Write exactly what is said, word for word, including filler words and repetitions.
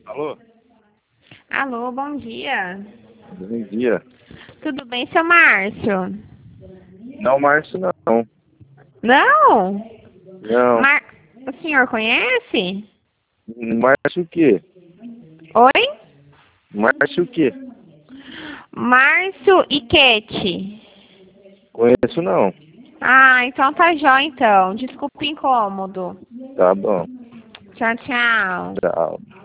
Alô? Alô, bom dia. Bom dia. Tudo bem, seu Márcio? Não, Márcio não. Não? Não. Mar... O senhor conhece? Márcio o quê? Oi? Márcio o quê? Márcio Iquete. Conheço não. Ah, então tá jóia então. Desculpa o incômodo. Tá bom. Tchau, tchau. Tchau.